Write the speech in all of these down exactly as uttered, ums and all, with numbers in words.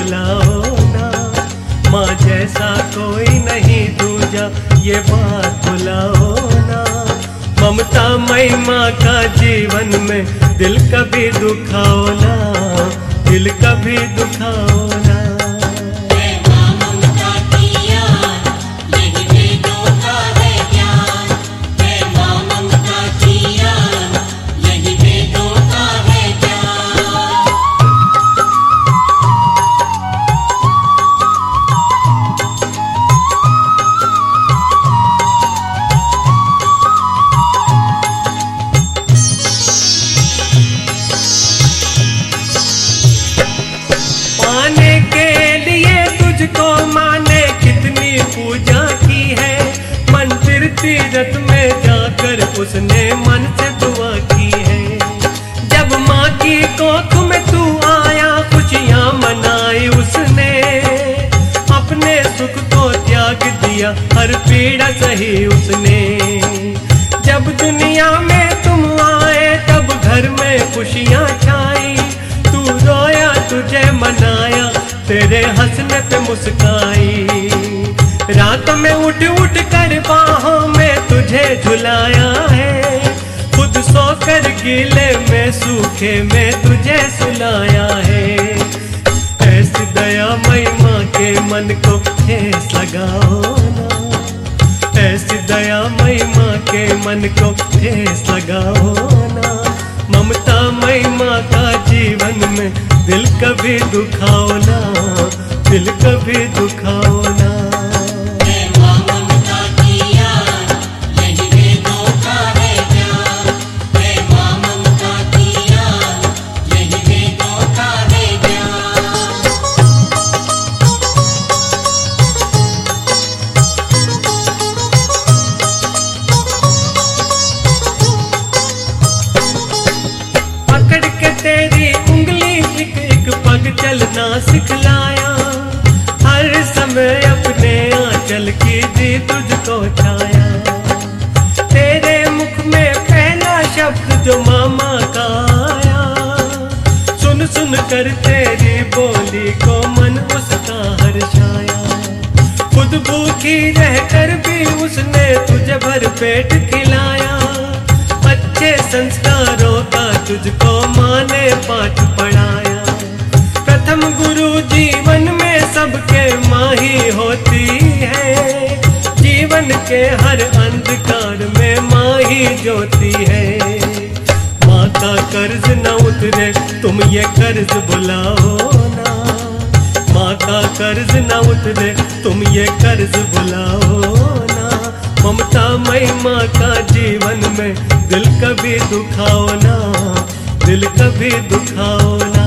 भुलाओ ना, माँ जैसा कोई नहीं दूजा, ये बात भुलाओ ना। ममता मई माँ का जीवन में दिल कभी दुखाओ ना, दिल कभी दुखाओ ना। तीरथ में जाकर उसने मन से दुआ की है। जब माँ की कोख में तू आया, खुशियाँ मनाई उसने, अपने सुख को त्याग दिया, हर पीड़ा सही उसने। जब दुनिया में तुम आए, तब घर में खुशियाँ छाई, तू रोया तुझे मनाया, तेरे हंसने पे मुस्काई। रात में उठ उठ कर बाहों में तुझे झुलाया है, खुद सोकर गीले में सूखे में तुझे सुलाया है। ऐसी दया मई माँ के मन को ठेस लगाओ ना, ऐसी दया मई माँ के मन को ठेस लगाओ ना। ममता मई माँ का जीवन में दिल कभी दुखाओ ना, दिल कभी दुखाओ ना। तेरी उंगली एक एक पग चलना सिखलाया, हर समय अपने आंचल की दी तुझको छाया। तेरे मुख में पहला शब्द जो मामा का आया, सुन सुन कर तेरी बोली को मन उसका हर्षाया। खुद भूखी रहकर भी उसने तुझे भर पेट खिलाया, अच्छे संस्कारों का तुझको माँ ने पाठ पढ़ाया। प्रथम गुरु जीवन में सबके माँ ही होती है, जीवन के हर अंधकार में माँ ही ज्योति है। माँ का कर्ज न उतरे तुम ये कर्ज भुलाओ ना, माँ का कर्ज न उतरे तुम ये कर्ज भुलाओ ना। ममता मई माँ का जीवन में दिल कभी दुखाओ ना, दिल कभी दुखाओ ना।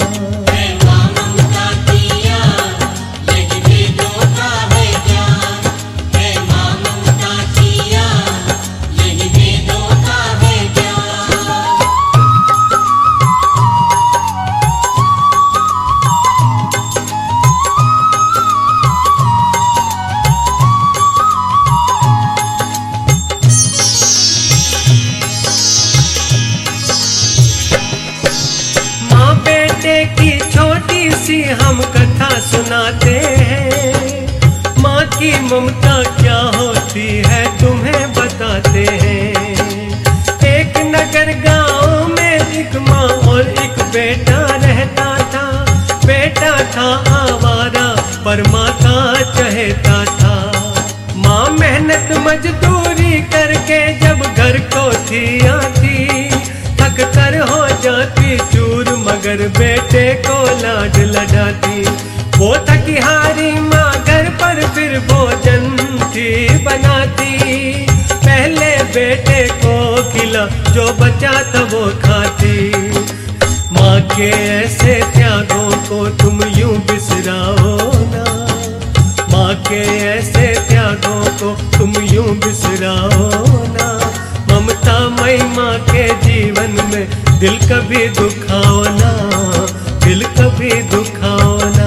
की छोटी सी हम कथा सुनाते हैं, माँ की ममता क्या होती है तुम्हें बताते हैं। एक नगर गांव में एक माँ और एक बेटा रहता था। बेटा था आवारा पर माँ का चहेता था। माँ मेहनत मजदूरी करके जब घर को थी आती, थक कर हो जाती चूर मगर बेटे को लाड लडाती। वो थकी हारी माँ घर पर फिर भोजन थी बनाती, पहले बेटे को खिला जो बचा था वो खाती। माँ के ऐसे त्यागों को तुम यूं बिसराओ ना, माँ के ऐसे त्यागों को तुम यूं बिसराओ ना। ममता मई माँ के जीवन में दिल कभी दुखाओ ना, दिल कभी दुखाओ ना।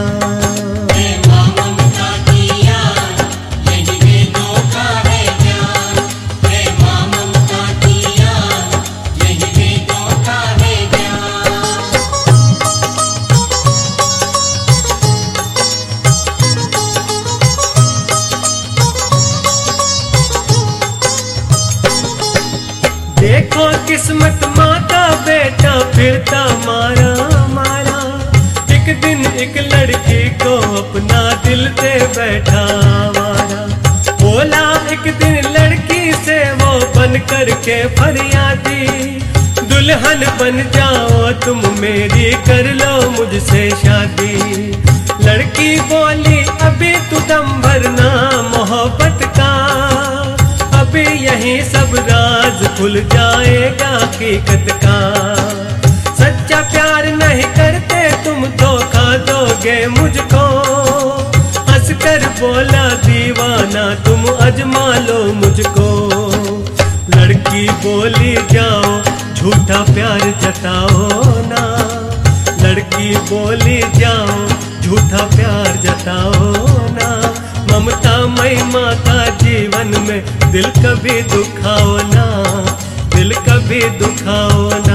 किस्मत माँ का बेटा फिरता मारा मारा। एक दिन एक लड़की को अपना दिल दे बैठा आवारा। बोला एक दिन लड़की से वो बन करके फरियादी, दुल्हन बन जाओ तुम मेरी, कर लो मुझसे शादी। लड़की बोली अभी तू दम भरना मोहब्बत का, अभी यही सब राज खुल जाएगा हकीकत का। सच्चा प्यार नहीं करते तुम, धोखा दोगे मुझको। हंसकर बोला दीवाना तुम अजमा लो मुझको। लड़की बोली जाओ झूठा प्यार जताओ ना। लड़की बोली जाओ झूठा प्यार जताओ ना। ममता मई माँ का जीवन में दिल कभी दुखाओ ना, दिल कभी दुखाओ ना।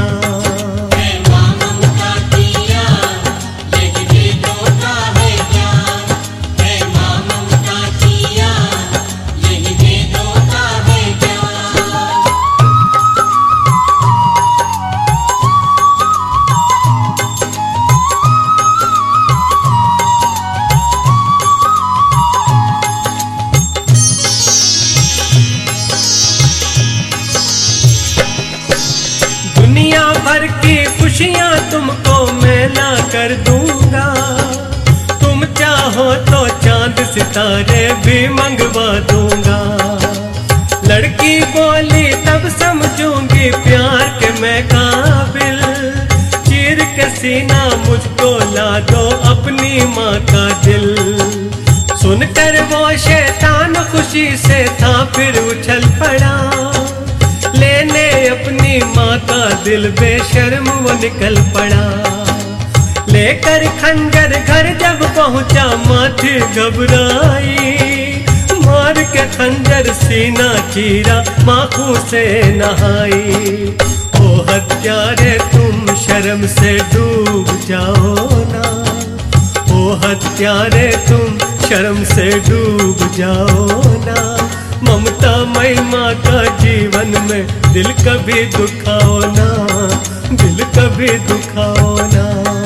भर की खुशियाँ तुमको मैं ला कर दूंगा। तुम चाहो तो चांद सितारे भी मंगवा दूंगा। लड़की बोली तब समझूंगी प्यार के मैं काबिल। चीर के सीना मुझको ला दो अपनी माँ का दिल। सुनकर वो शैतान खुशी से था फिर उछल पड़ा, लेने अपनी माँ का दिल बेशर्म वो निकल पड़ा। लेकर खंजर घर जब पहुँचा माँ थी घबराई। मार के खंजर सीना चीरा माँ खून से नहाई। ओ हत्यारे तुम शर्म से डूब जाओ ना। ओ हत्यारे तुम शर्म से डूब जाओ ना। ममता मई माँ का जीवन में दिल कभी दुखाओ ना, दिल कभी दुखाओ ना।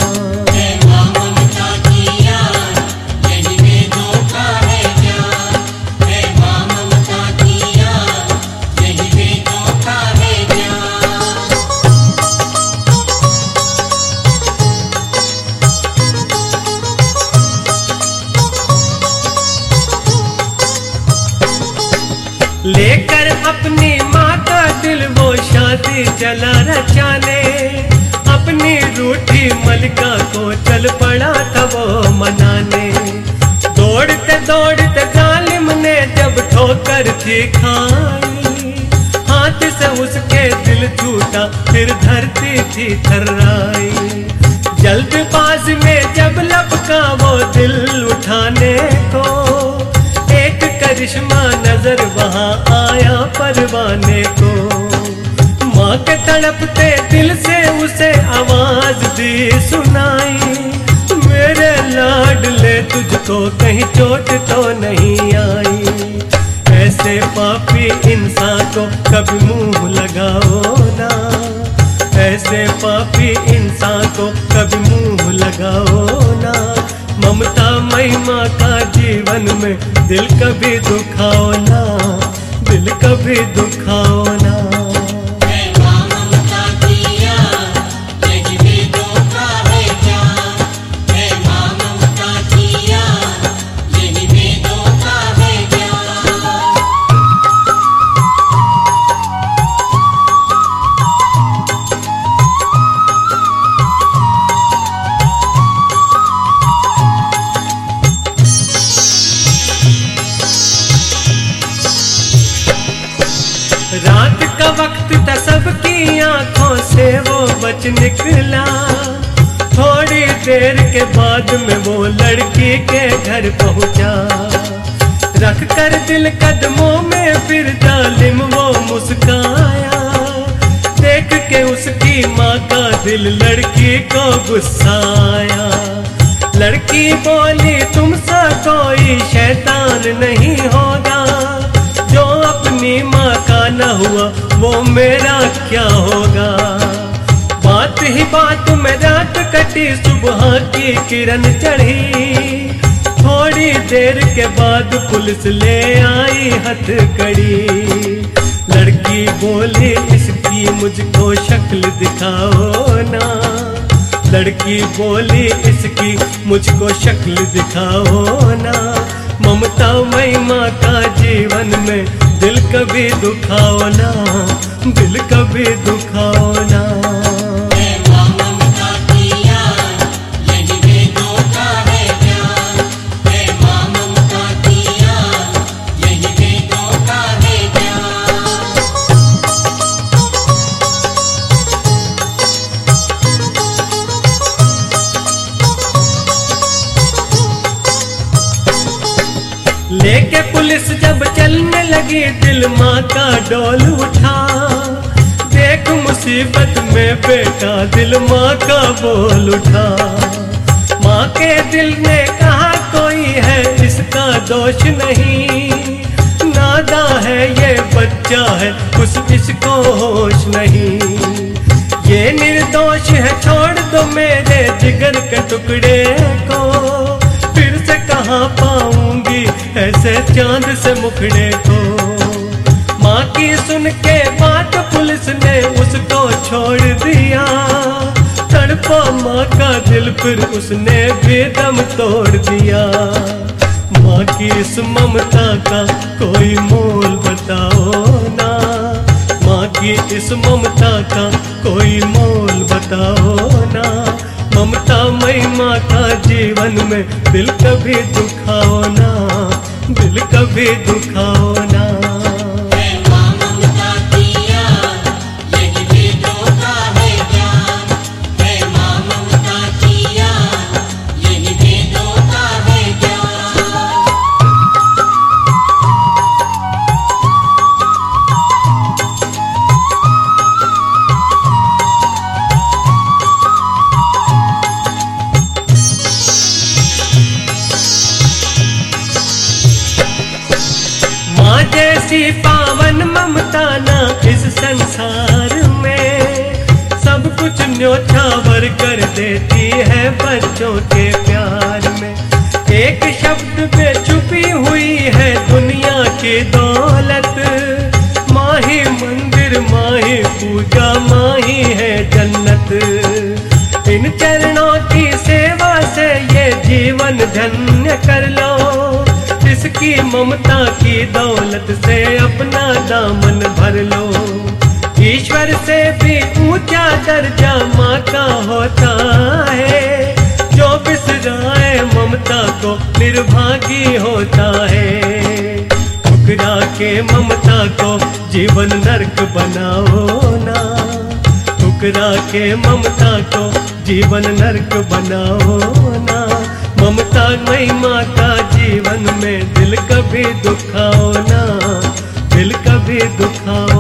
लेकर अपनी माँ का दिल वो शादी चला रचाने। अपनी रूठी मलिका को चल पड़ा था वो मनाने। दौड़ते दौड़ते जालिम ने जब ठोकर थी खाई, हाथ से उसके दिल छूटा फिर धरती थी थर्राई। जल्दबाजी में जब लपका वो दिल उठाने को, एक करिश्मा नजर वहाँ आया परवाने को। माँ के तड़पते दिल से उसे आवाज दी सुनाई। मेरे लाडले तुझको कहीं चोट तो नहीं आई। ऐसे पापी इंसान को कभी मुंह लगाओ ना। ऐसे पापी इंसान को कभी मुंह लगाओ ना। ममता मई माँ का जीवन में दिल कभी दुखाओ ना, दिल कभी दुखाओ ना। रात का वक्त था सबकी आंखों से वो बच निकला। थोड़ी देर के बाद में वो लड़की के घर पहुंचा। रख कर दिल कदमों में फिर जालिम वो मुस्काया। देख के उसकी माँ का दिल लड़की को गुस्सा आया। लड़की बोली तुमसा कोई शैतान नहीं होगा जो अपनी माँ का न हुआ वो मेरा क्या होगा। बात ही बात में रात कटी, सुबह की किरण चढ़ी। थोड़ी देर के बाद पुलिस ले आई हथकड़ी। लड़की बोली इसकी मुझको शक्ल दिखाओ ना। लड़की बोली इसकी मुझको शक्ल दिखाओ ना। ममता मई माँ का जीवन में दिल कभी दुखाओ ना, दिल कभी दुखाओ ना। लेके पुलिस जब चलने लगी, दिल माँ का डोल उठा। देख मुसीबत में बेटा दिल माँ का बोल उठा। माँ के दिल ने कहा कोई है इसका दोष नहीं। नादा है ये बच्चा है कुछ इसको होश नहीं। ये निर्दोष है छोड़ दो मेरे जिगर के टुकड़े को। फिर से कहाँ पाऊंगी ऐसे चांद से मुखड़े को। माँ की सुन के बात पुलिस ने उसको छोड़ दिया। तड़पा माँ का दिल फिर उसने भी दम तोड़ दिया। माँ की इस ममता का कोई मोल बताओ ना। माँ की इस ममता का कोई मोल बताओ ना। ममता मई माँ का जीवन में दिल कभी दुखाओ ना, दिल कभी दुखाओ ना। जैसी पावन ममता ना इस संसार में। सब कुछ न्योछावर कर देती है बच्चों के प्यार में। एक शब्द पे छुपी हुई है दुनिया की दौलत। माही मंदिर माही पूजा माही है जन्नत। इन चरणों की सेवा से ये जीवन धन्य कर लो। इसकी ममता की दौलत से अपना दामन भर लो। ईश्वर से भी ऊंचा दर्जा माँ का होता है। जो बिसराए ममता को निर्भागी होता है। ठुकरा के ममता को जीवन नरक बनाओ ना। ठुकरा के ममता को जीवन नरक बनाओ ना। ममता मई माँ का जीवन में दिल कभी दुखाओ ना, दिल कभी दुखाओ